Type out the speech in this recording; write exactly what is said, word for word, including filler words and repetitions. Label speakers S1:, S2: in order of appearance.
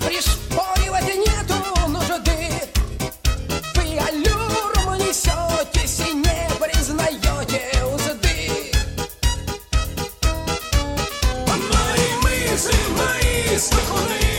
S1: пришпоривать нету нужды. Вы аллюром несетесь и не признаете узды.
S2: Мои мысли, мои скакуны,